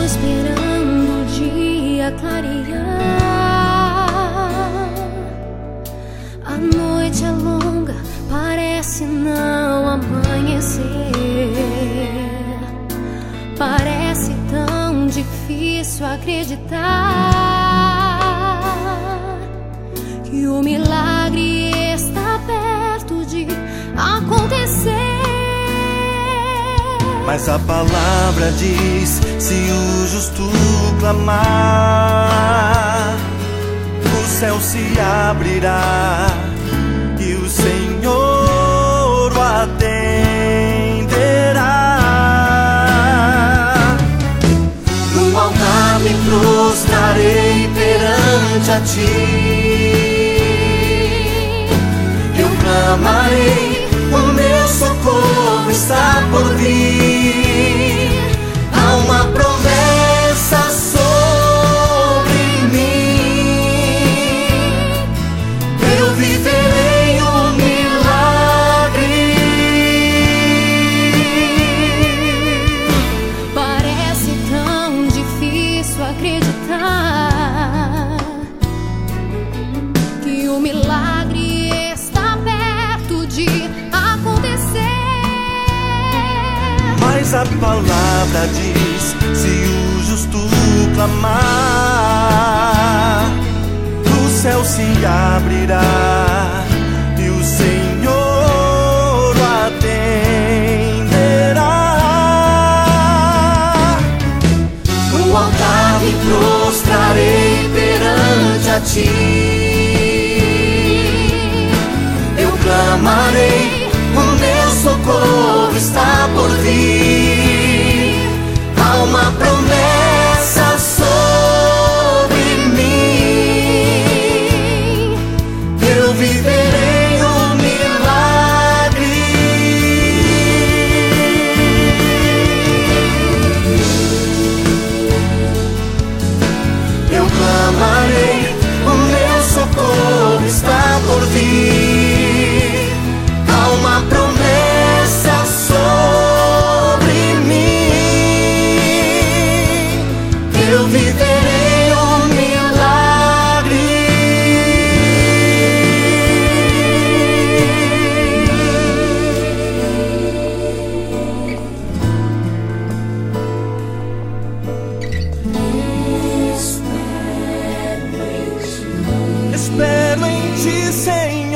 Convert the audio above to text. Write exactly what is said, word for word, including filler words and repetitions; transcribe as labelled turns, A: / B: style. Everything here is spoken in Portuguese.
A: esperando o dia clarear. A noite é longa, parece não amanhecer. Parece tão difícil acreditar que o milagre está perto de acontecer.
B: Mas a palavra diz: se o justo clamar, o céu se abrirá e o Senhor o atenderá. No altar me prostrarei perante a ti, eu clamarei, o meu socorro está por vir. Há uma promessa sobre mim, eu viverei um milagre.
A: Parece tão difícil acreditar que o milagre está perto de acontecer.
B: Mas a palavra diz: se o justo clamar, o céu se abrirá e o Senhor o atenderá. No altar me prostrarei perante a ti, eu clamarei, o meu socorro está por vir. Há uma promessa sobre mim, eu viverei um milagre. Eu clamarei, o meu socorro está por vir. Há uma promessa sobre mim, eu viverei um milagre. Espero em ti, Senhor.